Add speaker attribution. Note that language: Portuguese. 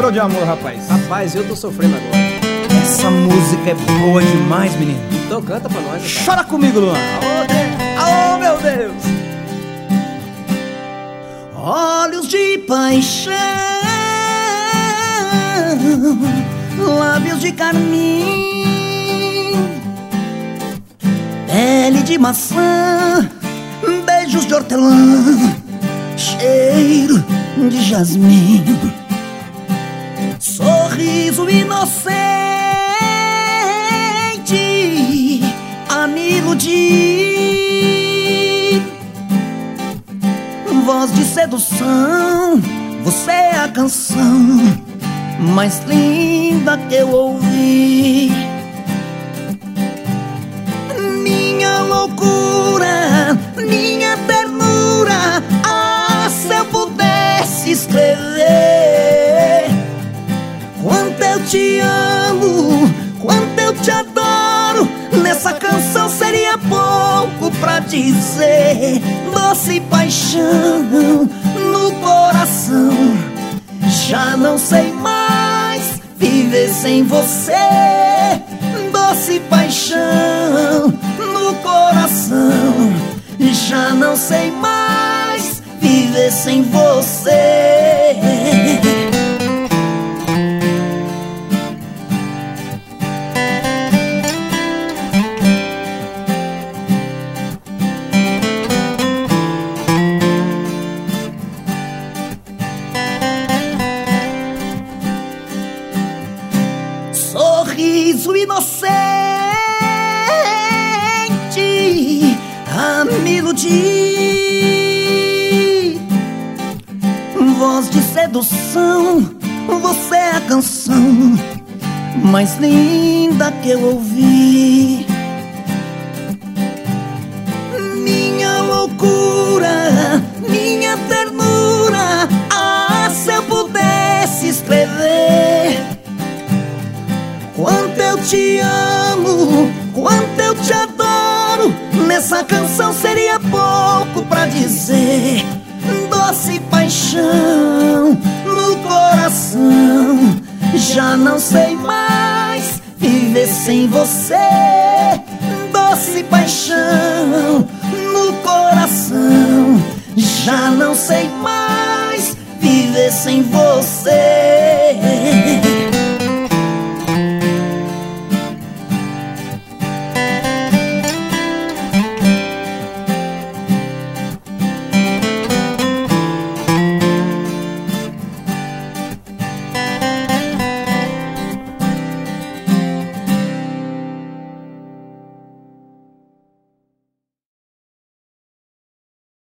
Speaker 1: sofreu de amor, rapaz?
Speaker 2: Rapaz, eu tô sofrendo agora.
Speaker 1: Essa música é boa demais, menino.
Speaker 2: Então canta pra nós, cara.
Speaker 1: Chora comigo, Luan.
Speaker 2: Alô, meu Deus.
Speaker 3: Olhos de paixão, lábios de carmim, pele de maçã, beijos de hortelã, cheiro de jasmim, sorriso inocente a me iludir, voz de sedução, você é a canção mais linda que eu ouvi. Minha loucura, minha ternura, ah, se eu pudesse escrever quanto eu te amo, quanto eu te adoro, nessa canção seria pouco pra dizer. Doce paixão no coração, já não sei mais viver sem você. Doce paixão no coração, já não sei mais viver sem você. Sorriso inocente a me iludir, voz de sedução, você é a canção mais linda que eu ouvi. Minha loucura, minha ternura, ah, se eu pudesse escrever quanto eu te amo, quanto eu te adoro, nessa canção seria pouco pra dizer. Doce paixão no coração, já não sei mais viver sem você. Doce paixão no coração, já não sei mais viver sem você.